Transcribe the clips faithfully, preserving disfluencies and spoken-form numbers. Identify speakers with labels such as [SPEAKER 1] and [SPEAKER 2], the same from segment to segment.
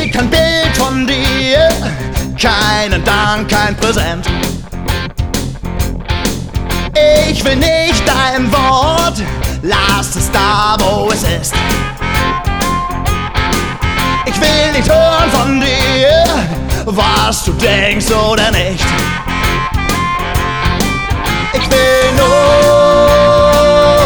[SPEAKER 1] kein Bild von dir, keinen Dank, kein Präsent. Ich will nicht dein Wort, lass es da, wo es ist. Ich will nicht hören von dir, was du denkst oder nicht. Ich will nur,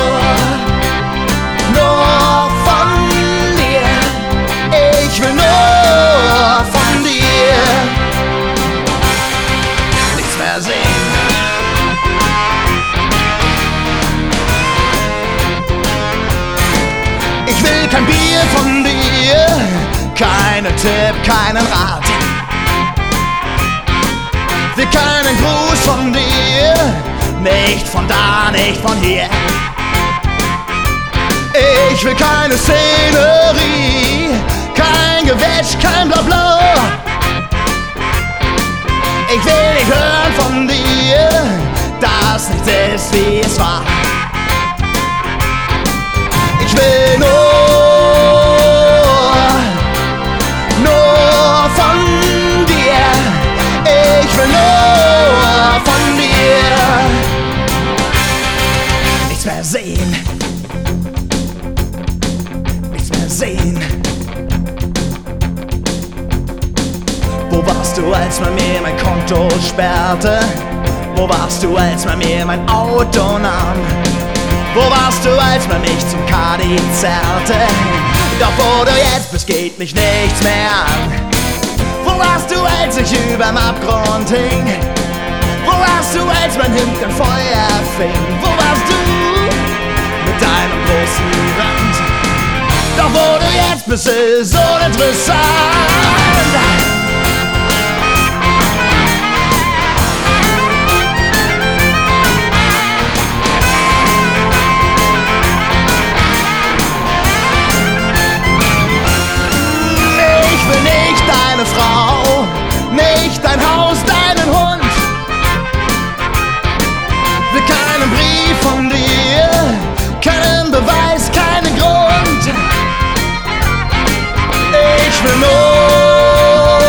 [SPEAKER 1] nur von dir. Ich will nur von dir. Nichts mehr sehen. Ich will kein Bier von dir, keinen Tipp, keinen Rat. Will keinen Gruß von dir, nicht von da, nicht von hier. Ich will keine Szenerie, kein Gewäsch, kein Blabla. Ich will nicht hören von dir, dass nichts ist, wie es war. Ich will nur, nur von dir. Ich will nur von dir. Nichts mehr sehen. Nichts mehr sehen. Wo warst du, als man mir mein Konto sperrte? Wo warst du, als man mir mein Auto nahm? Wo warst du, als man mich zum Kadi zerrte? Doch wo du jetzt bist, geht mich nichts mehr an. Wo warst du, als ich überm Abgrund hing? Wo warst du, als mein Hintern Feuer fing? Wo warst du mit deinem großen Rand? Doch wo du jetzt bist, ist uninteressant. Frau, nicht dein Haus, deinen Hund. Will keinen Brief von dir, keinen Beweis, keinen Grund. Ich will nur,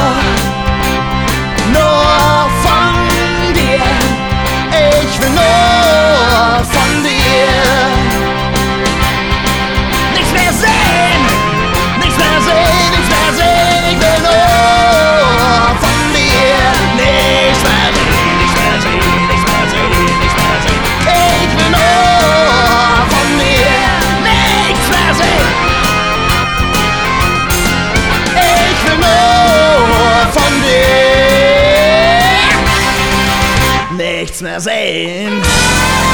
[SPEAKER 1] nur von dir. Ich will nur von dir. Nichts mehr sehen, nichts mehr sehen, nichts mehr sehen. Ich will nur von dir. Nichts mehr sehen, nichts mehr sehen, nichts mehr sehen, nichts mehr sehen. Ich will nur von dir. Nichts mehr sehen. Ich will nur von dir. Nichts mehr sehen.